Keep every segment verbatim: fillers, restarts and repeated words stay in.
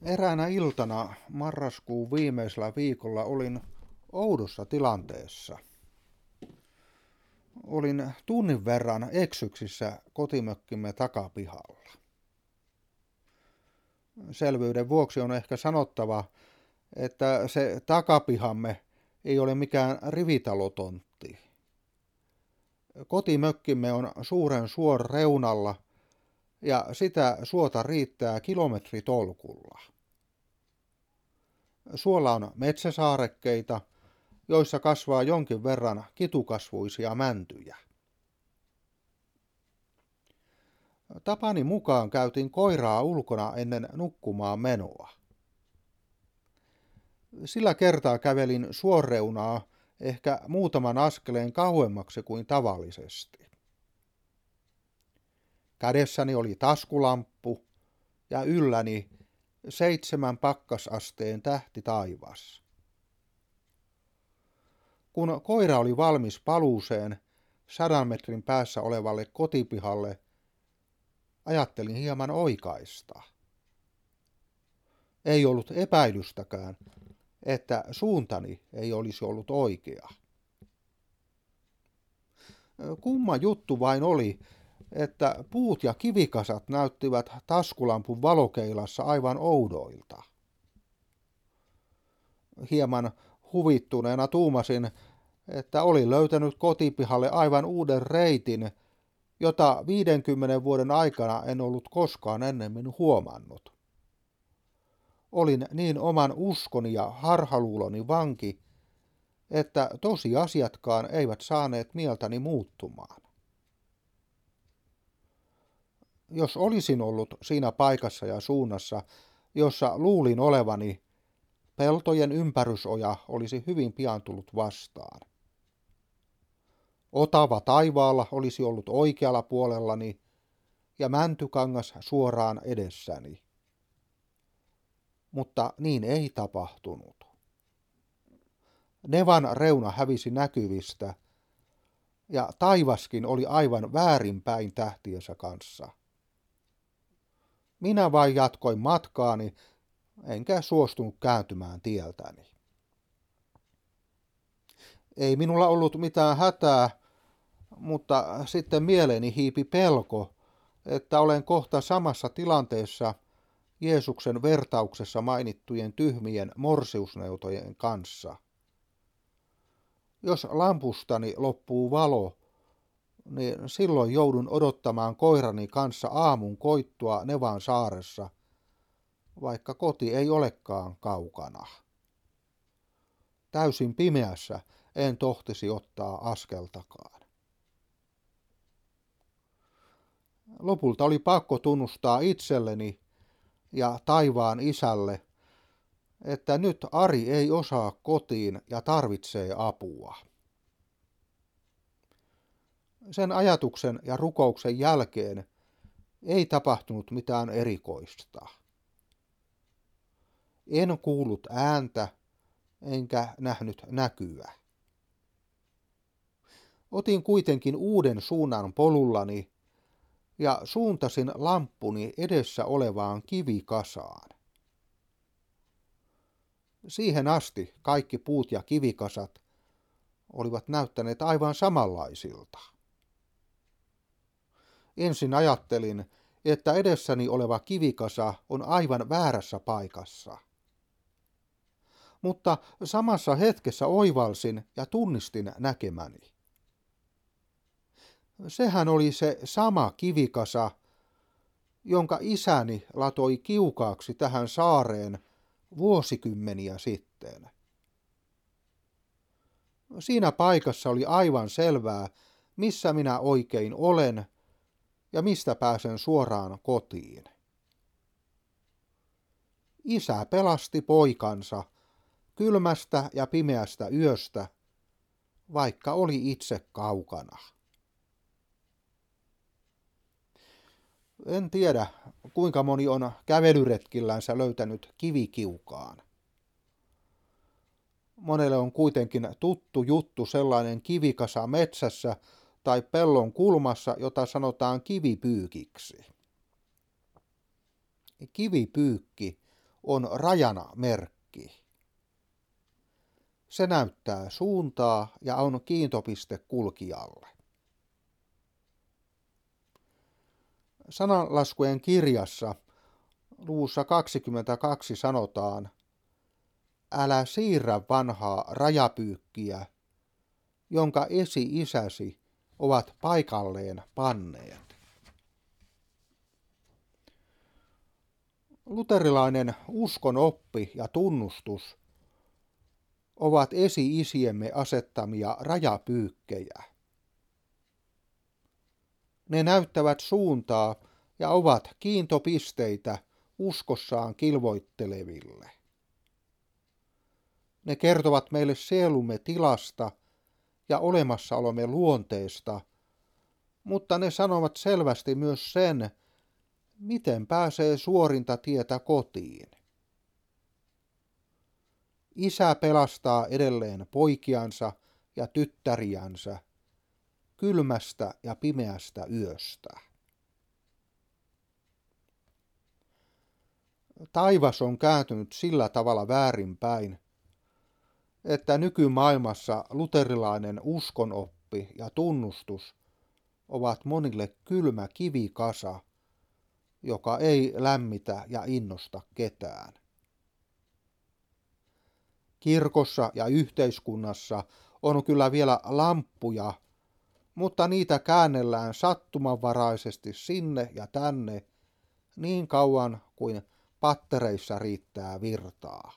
Eräänä iltana marraskuun viimeisellä viikolla olin oudossa tilanteessa. Olin tunnin verran eksyksissä kotimökkimme takapihalla. Selvyyden vuoksi on ehkä sanottava, että se takapihamme ei ole mikään rivitalotontti. Kotimökkimme on suuren suon reunalla ja sitä suota riittää kilometritolkulla. Suolla on metsäsaarekkeita, joissa kasvaa jonkin verran kitukasvuisia mäntyjä. Tapani mukaan käytin koiraa ulkona ennen nukkumaan menoa. Sillä kertaa kävelin suoreunaa ehkä muutaman askeleen kauemmaksi kuin tavallisesti. Kädessäni oli taskulamppu ja ylläni seitsemän pakkasasteen tähti taivas. Kun koira oli valmis paluuseen sadan metrin päässä olevalle kotipihalle, ajattelin hieman oikaista. Ei ollut epäilystäkään, että suuntani ei olisi ollut oikea. Kumma juttu vain oli, että puut ja kivikasat näyttivät taskulampun valokeilassa aivan oudoilta. Hieman huvittuneena tuumasin, että olin löytänyt kotipihalle aivan uuden reitin, jota viidenkymmenen vuoden aikana en ollut koskaan ennemmin huomannut. Olin niin oman uskoni ja harhaluuloni vanki, että tosiasiatkaan eivät saaneet mieltäni muuttumaan. Jos olisin ollut siinä paikassa ja suunnassa, jossa luulin olevani, peltojen ympärysoja olisi hyvin pian tullut vastaan. Otava taivaalla olisi ollut oikealla puolellani ja mäntykangas suoraan edessäni. Mutta niin ei tapahtunut. Nevan reuna hävisi näkyvistä ja taivaskin oli aivan väärinpäin tähtiensä kanssa. Minä vain jatkoin matkaani, enkä suostunut kääntymään tieltäni. Ei minulla ollut mitään hätää, mutta sitten mieleeni hiipi pelko, että olen kohta samassa tilanteessa Jeesuksen vertauksessa mainittujen tyhmien morsiusneutojen kanssa. Jos lampustani loppuu valo, niin silloin joudun odottamaan koirani kanssa aamun koittua Nevan saaressa, vaikka koti ei olekaan kaukana. Täysin pimeässä en tohtisi ottaa askeltakaan. Lopulta oli pakko tunnustaa itselleni ja taivaan isälle, että nyt Ari ei osaa kotiin ja tarvitsee apua. Sen ajatuksen ja rukouksen jälkeen ei tapahtunut mitään erikoista. En kuullut ääntä enkä nähnyt näkyä. Otin kuitenkin uuden suunnan polullani ja suuntasin lamppuni edessä olevaan kivikasaan. Siihen asti kaikki puut ja kivikasat olivat näyttäneet aivan samanlaisilta. Ensin ajattelin, että edessäni oleva kivikasa on aivan väärässä paikassa. Mutta samassa hetkessä oivalsin ja tunnistin näkemäni. Sehän oli se sama kivikasa, jonka isäni latoi kiukaaksi tähän saareen vuosikymmeniä sitten. Siinä paikassa oli aivan selvää, missä minä oikein olen ja mistä pääsen suoraan kotiin. Isä pelasti poikansa kylmästä ja pimeästä yöstä, vaikka oli itse kaukana. En tiedä, kuinka moni on kävelyretkillänsä löytänyt kivikiukaan. Monelle on kuitenkin tuttu juttu sellainen kivikasa metsässä tai pellon kulmassa, jota sanotaan kivipyykiksi. Kivipyykki on rajana merkki. Se näyttää suuntaa ja on kiintopiste kulkijalle. Sananlaskujen kirjassa luvussa kaksikymmentäkaksi sanotaan, älä siirrä vanhaa rajapyykkiä, jonka esi-isäsi ovat paikalleen panneet. Luterilainen uskonoppi ja tunnustus ovat esi-isiemme asettamia rajapyykkejä. Ne näyttävät suuntaa ja ovat kiintopisteitä uskossaan kilvoitteleville. Ne kertovat meille sielumme tilasta ja olemassaolomme luonteesta, mutta ne sanovat selvästi myös sen, miten pääsee suorinta tietä kotiin. Isä pelastaa edelleen poikiansa ja tyttäriänsä kylmästä ja pimeästä yöstä. Taivas on kääntynyt sillä tavalla väärinpäin, että nykymaailmassa luterilainen uskonoppi ja tunnustus ovat monille kylmä kivikasa, joka ei lämmitä ja innosta ketään. Kirkossa ja yhteiskunnassa on kyllä vielä lamppuja, mutta niitä käännellään sattumanvaraisesti sinne ja tänne niin kauan kuin pattereissa riittää virtaa.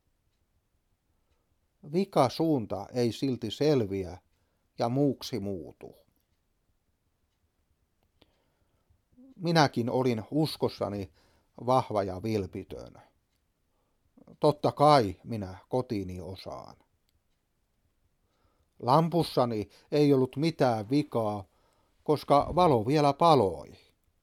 Vika suunta ei silti selviä ja muuksi muutu. Minäkin olin uskossani vahva ja vilpitön. Totta kai minä kotiini osaan. Lampussani ei ollut mitään vikaa, koska valo vielä paloi.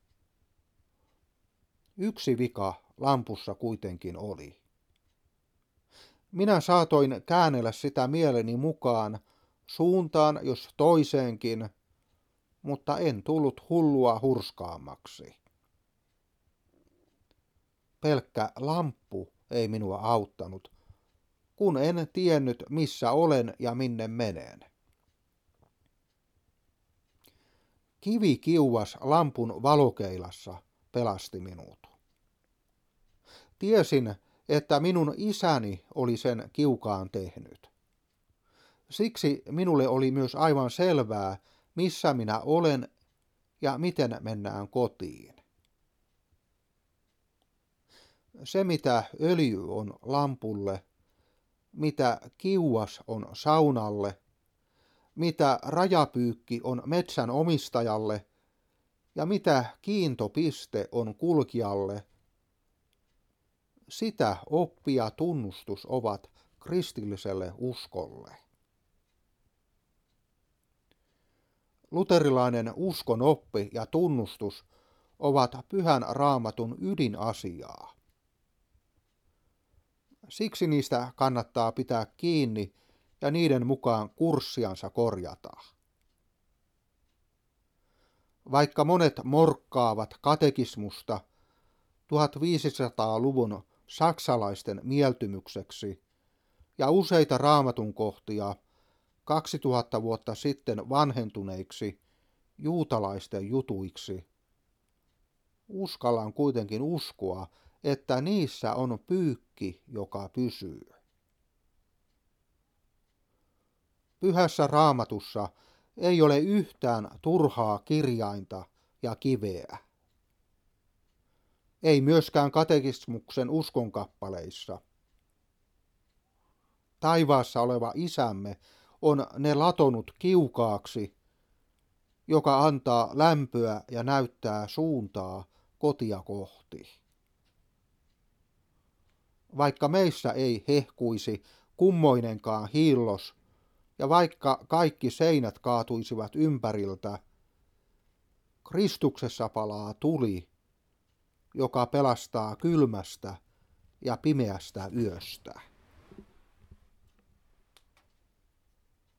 Yksi vika lampussa kuitenkin oli. Minä saatoin käännellä sitä mieleni mukaan suuntaan jos toiseenkin, mutta en tullut hullua hurskaammaksi. Pelkkä lamppu ei minua auttanut, kun en tiennyt missä olen ja minne menen. Kivi kiuas lampun valokeilassa pelasti minut. Tiesin, että minun isäni oli sen kiukaan tehnyt. Siksi minulle oli myös aivan selvää, missä minä olen ja miten mennään kotiin. Se, mitä öljy on lampulle, mitä kiuas on saunalle, mitä rajapyykki on metsän omistajalle ja mitä kiintopiste on kulkijalle, sitä oppi ja tunnustus ovat kristilliselle uskolle. Luterilainen uskonoppi ja tunnustus ovat Pyhän Raamatun ydinasiaa. Siksi niistä kannattaa pitää kiinni ja niiden mukaan kurssiansa korjata. Vaikka monet morkkaavat katekismusta tuhatviisisataaluvun saksalaisten mieltymykseksi ja useita raamatun kohtia kaksituhatta vuotta sitten vanhentuneiksi juutalaisten jutuiksi, uskallan kuitenkin uskoa, että niissä on pyykki, joka pysyy. Pyhässä Raamatussa ei ole yhtään turhaa kirjainta ja kiveä. Ei myöskään katekismuksen uskonkappaleissa. Taivaassa oleva isämme on ne latonut kiukaaksi, joka antaa lämpöä ja näyttää suuntaa kotia kohti. Vaikka meissä ei hehkuisi kummoinenkaan hiillos, ja vaikka kaikki seinät kaatuisivat ympäriltä, Kristuksessa palaa tuli, joka pelastaa kylmästä ja pimeästä yöstä.